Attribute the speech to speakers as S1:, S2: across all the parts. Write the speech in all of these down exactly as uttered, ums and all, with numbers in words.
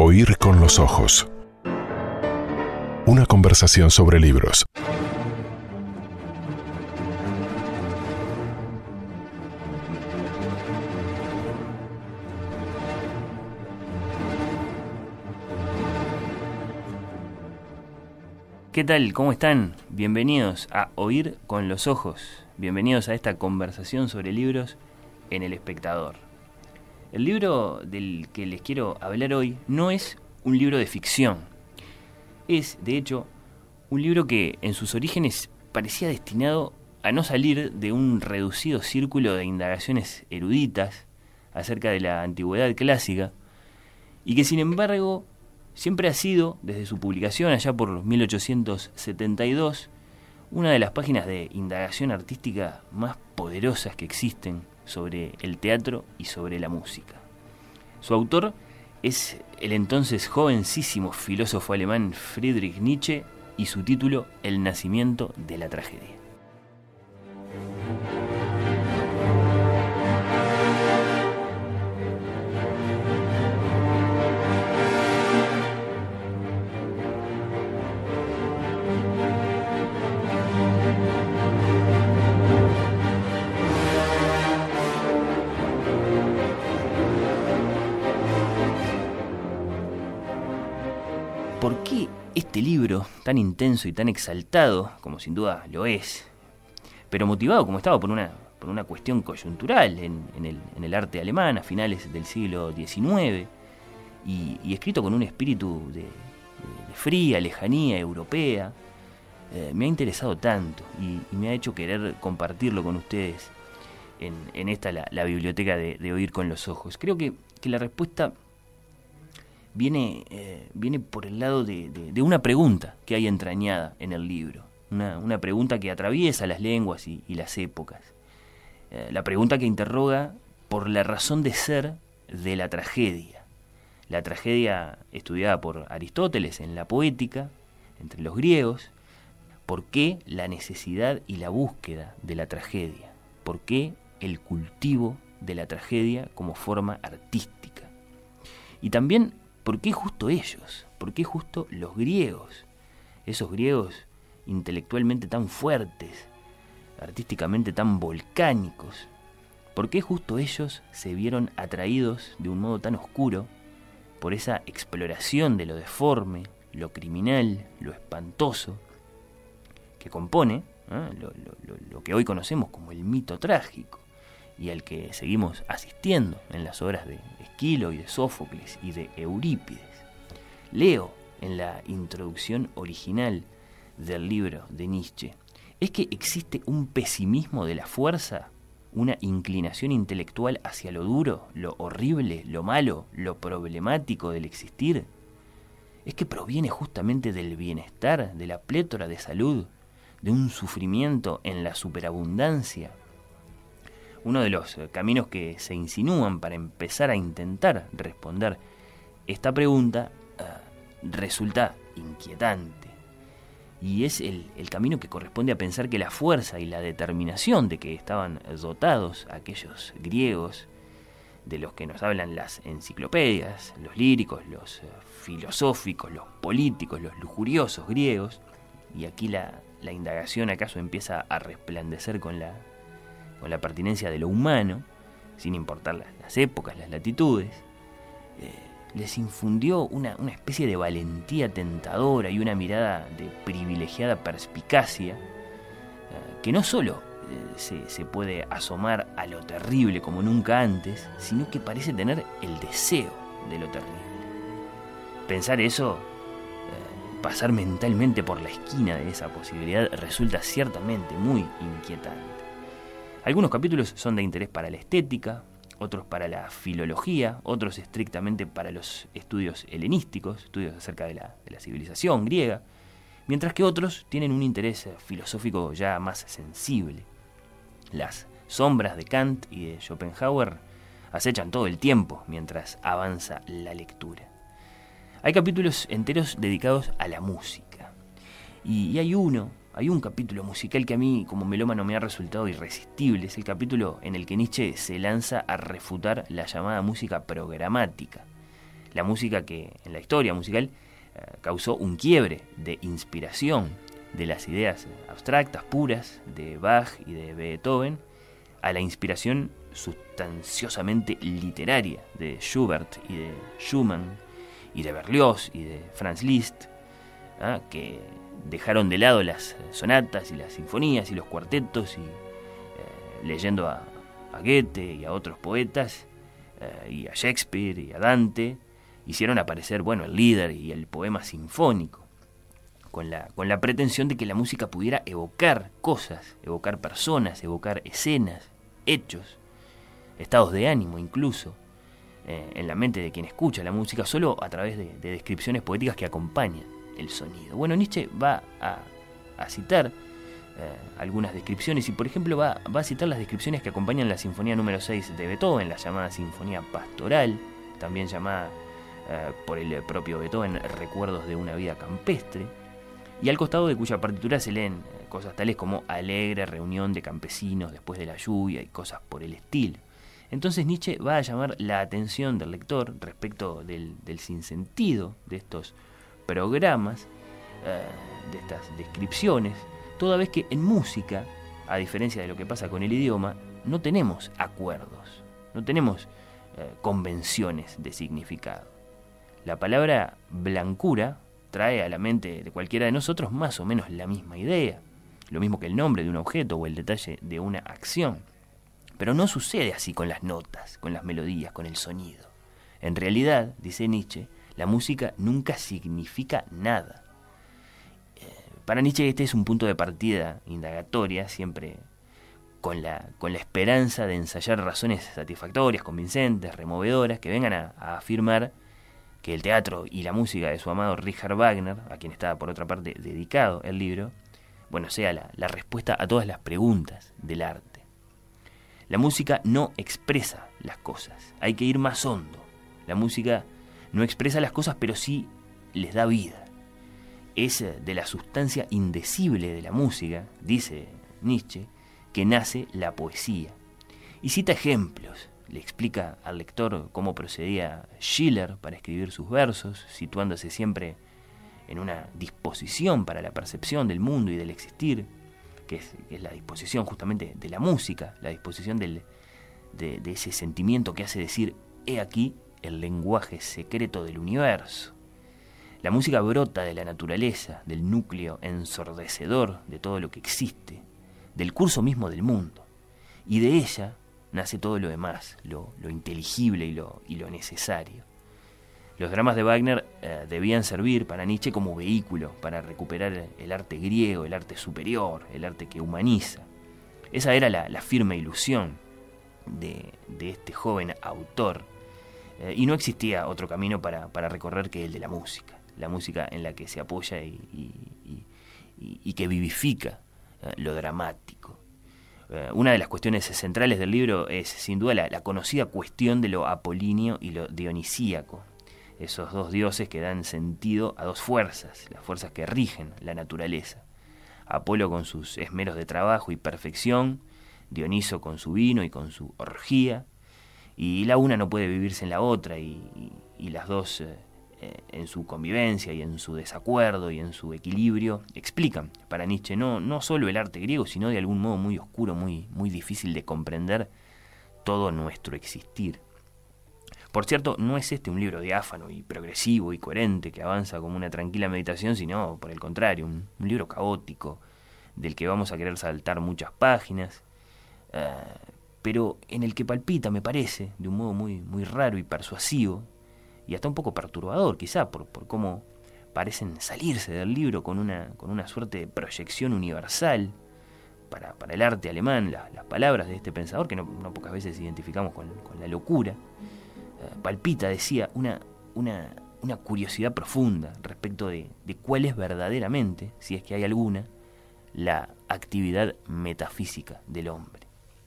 S1: Oír con los ojos. Una conversación sobre libros.
S2: ¿Qué tal? ¿Cómo están? Bienvenidos a Oír con los ojos. Bienvenidos a esta conversación sobre libros en El Espectador. El libro del que les quiero hablar hoy no es un libro de ficción. Es, de hecho, un libro que en sus orígenes parecía destinado a no salir de un reducido círculo de indagaciones eruditas acerca de la antigüedad clásica y que, sin embargo, siempre ha sido, desde su publicación allá por mil ochocientos setenta y dos, una de las páginas de indagación artística más poderosas que existen sobre el teatro y sobre la música. Su autor es el entonces jovencísimo filósofo alemán Friedrich Nietzsche y su título El nacimiento de la tragedia. ¿Por qué este libro, tan intenso y tan exaltado, como sin duda lo es, pero motivado como estaba por una, por una cuestión coyuntural en, en, el, en el arte alemán a finales del siglo diecinueve, y, y escrito con un espíritu de, de, de fría lejanía europea, eh, me ha interesado tanto y, y me ha hecho querer compartirlo con ustedes en, en esta, la, la biblioteca de, de Oír con los Ojos? Creo que, que la respuesta Viene, eh, viene por el lado de, de, de una pregunta que hay entrañada en el libro, una, una pregunta que atraviesa las lenguas y, y las épocas, eh, la pregunta que interroga por la razón de ser de la tragedia, la tragedia estudiada por Aristóteles en la poética, entre los griegos. ¿Por qué la necesidad y la búsqueda de la tragedia? ¿Por qué el cultivo de la tragedia como forma artística? Y también, ¿por qué justo ellos? ¿Por qué justo los griegos? Esos griegos intelectualmente tan fuertes, artísticamente tan volcánicos. ¿Por qué justo ellos se vieron atraídos de un modo tan oscuro por esa exploración de lo deforme, lo criminal, lo espantoso, que compone ¿eh? lo, lo, lo que hoy conocemos como el mito trágico, y al que seguimos asistiendo en las obras de Esquilo y de Sófocles y de Eurípides? Leo en la introducción original del libro de Nietzsche, ¿es que existe un pesimismo de la fuerza, una inclinación intelectual hacia lo duro, lo horrible, lo malo, lo problemático del existir? ¿Es que proviene justamente del bienestar, de la plétora de salud, de un sufrimiento en la superabundancia? Uno de los caminos que se insinúan para empezar a intentar responder esta pregunta uh, resulta inquietante. Y es el, el camino que corresponde a pensar que la fuerza y la determinación de que estaban dotados aquellos griegos, de los que nos hablan las enciclopedias, los líricos, los uh, filosóficos, los políticos, los lujuriosos griegos, y aquí la, la indagación acaso empieza a resplandecer con la con la pertinencia de lo humano, sin importar las, las épocas, las latitudes, eh, les infundió una, una especie de valentía tentadora y una mirada de privilegiada perspicacia, eh, que no solo eh, se, se puede asomar a lo terrible como nunca antes, sino que parece tener el deseo de lo terrible. Pensar eso, eh, pasar mentalmente por la esquina de esa posibilidad, resulta ciertamente muy inquietante. Algunos capítulos son de interés para la estética, otros para la filología, otros estrictamente para los estudios helenísticos, estudios acerca de la, de la civilización griega, mientras que otros tienen un interés filosófico ya más sensible. Las sombras de Kant y de Schopenhauer acechan todo el tiempo mientras avanza la lectura. Hay capítulos enteros dedicados a la música, y, y hay uno Hay un capítulo musical que a mí, como melómano, me ha resultado irresistible. Es el capítulo en el que Nietzsche se lanza a refutar la llamada música programática, La música que en la historia musical eh, causó un quiebre de inspiración de las ideas abstractas, puras, de Bach y de Beethoven, a la inspiración sustanciosamente literaria de Schubert y de Schumann y de Berlioz y de Franz Liszt, ¿eh? que dejaron de lado las sonatas y las sinfonías y los cuartetos y eh, leyendo a, a Goethe y a otros poetas eh, y a Shakespeare y a Dante, hicieron aparecer, bueno, el Lieder y el poema sinfónico, con la, con la pretensión de que la música pudiera evocar cosas, evocar personas, evocar escenas, hechos, estados de ánimo incluso, eh, en la mente de quien escucha la música, solo a través de, de descripciones poéticas que acompañan el sonido. Bueno, Nietzsche va a, a citar eh, algunas descripciones y, por ejemplo, va, va a citar las descripciones que acompañan la Sinfonía número seis de Beethoven, la llamada Sinfonía Pastoral, también llamada Uh, por el propio Beethoven, Recuerdos de una vida campestre, y al costado de cuya partitura se leen uh, cosas tales como alegre reunión de campesinos después de la lluvia y cosas por el estilo. Entonces Nietzsche va a llamar la atención del lector respecto del, del sinsentido de estos programas, uh, de estas descripciones, toda vez que en música, a diferencia de lo que pasa con el idioma, no tenemos acuerdos, no tenemos uh, convenciones de significado. La palabra blancura trae a la mente de cualquiera de nosotros más o menos la misma idea, lo mismo que el nombre de un objeto o el detalle de una acción. Pero no sucede así con las notas, con las melodías, con el sonido. En realidad, dice Nietzsche, la música nunca significa nada. Eh, para Nietzsche este es un punto de partida indagatoria, siempre con la, con la esperanza de ensayar razones satisfactorias, convincentes, removedoras, que vengan a, a afirmar que el teatro y la música de su amado Richard Wagner, a quien está por otra parte dedicado el libro, bueno, sea la, la respuesta a todas las preguntas del arte. La música no expresa las cosas, hay que ir más hondo. La música no expresa las cosas, pero sí les da vida. Es de la sustancia indecible de la música, dice Nietzsche, que nace la poesía. Y cita ejemplos. Le explica al lector cómo procedía Schiller para escribir sus versos, situándose siempre en una disposición para la percepción del mundo y del existir, que es, que es la disposición justamente de la música, la disposición del, de, de ese sentimiento que hace decir, he aquí el lenguaje secreto del universo. La música brota de la naturaleza, del núcleo ensordecedor de todo lo que existe, del curso mismo del mundo, y de ella nace todo lo demás, lo, lo inteligible y lo, y lo necesario. Los dramas de Wagner eh, debían servir para Nietzsche como vehículo para recuperar el arte griego, el arte superior, el arte que humaniza. Esa era la, la firme ilusión de, de este joven autor, eh, y no existía otro camino para, para recorrer que el de la música, la música en la que se apoya y, y, y, y, y que vivifica eh, lo dramático. Una de las cuestiones centrales del libro es, sin duda, la, la conocida cuestión de lo apolíneo y lo dionisíaco. Esos dos dioses que dan sentido a dos fuerzas, las fuerzas que rigen la naturaleza. Apolo con sus esmeros de trabajo y perfección, Dioniso con su vino y con su orgía, y la una no puede vivirse en la otra, y, y, y las dos... Eh, en su convivencia y en su desacuerdo y en su equilibrio, explican para Nietzsche no, no solo el arte griego, sino de algún modo muy oscuro, muy, muy difícil de comprender todo nuestro existir. Por cierto, no es este un libro diáfano y progresivo y coherente que avanza como una tranquila meditación, sino, por el contrario, un, un libro caótico, del que vamos a querer saltar muchas páginas, uh, pero en el que palpita, me parece, de un modo muy, muy raro y persuasivo, y hasta un poco perturbador, quizá, por, por cómo parecen salirse del libro con una, con una suerte de proyección universal para, para el arte alemán, la, las palabras de este pensador, que no, no pocas veces identificamos con, con la locura. Uh, palpita, decía, una, una, una curiosidad profunda respecto de, de cuál es verdaderamente, si es que hay alguna, la actividad metafísica del hombre.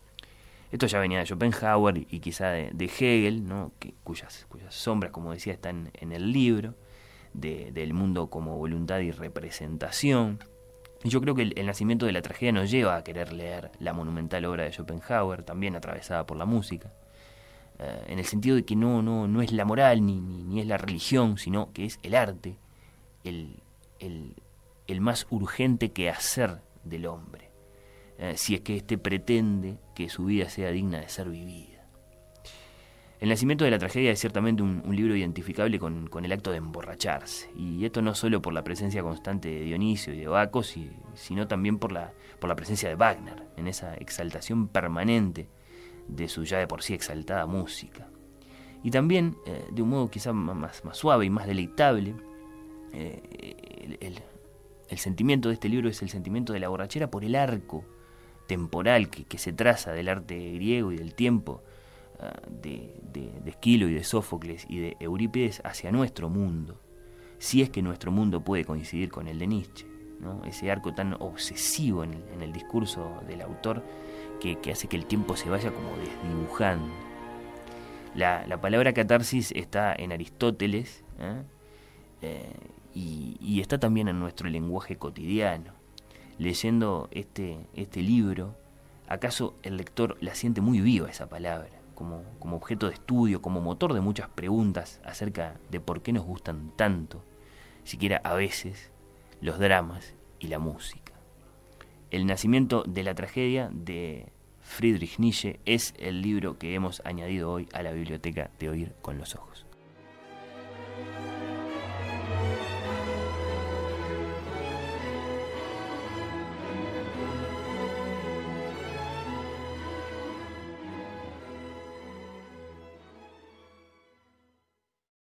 S2: Esto ya venía de Schopenhauer y quizá de, de Hegel, ¿no? que, cuyas, cuyas sombras, como decía, están en el libro, de, del mundo como voluntad y representación. Y yo creo que el, el nacimiento de la tragedia nos lleva a querer leer la monumental obra de Schopenhauer, también atravesada por la música. eh, en el sentido de que no, no, no es la moral ni, ni, ni es la religión, sino que es el arte, el, el, el más urgente quehacer del hombre, eh, si es que éste pretende que su vida sea digna de ser vivida. El nacimiento de la tragedia es ciertamente un, un libro identificable con, con el acto de emborracharse, y esto no solo por la presencia constante de Dionisio y de Baco, si, sino también por la, por la presencia de Wagner, en esa exaltación permanente de su ya de por sí exaltada música. Y también, eh, de un modo quizá más, más suave y más deleitable, eh, el, el, el sentimiento de este libro es el sentimiento de la borrachera por el arco temporal que, que se traza del arte griego y del tiempo, De, de, de Esquilo y de Sófocles y de Eurípides hacia nuestro mundo, si es que nuestro mundo puede coincidir con el de Nietzsche, ¿no? Ese arco tan obsesivo en el, en el discurso del autor que, que hace que el tiempo se vaya como desdibujando. La, la palabra catarsis está en Aristóteles, ¿eh? Eh, y, y está también en nuestro lenguaje cotidiano. Leyendo este, este libro, acaso el lector la siente muy viva esa palabra, Como, como objeto de estudio, como motor de muchas preguntas acerca de por qué nos gustan tanto, siquiera a veces, los dramas y la música. El nacimiento de la tragedia de Friedrich Nietzsche es el libro que hemos añadido hoy a la biblioteca de Oír con los Ojos.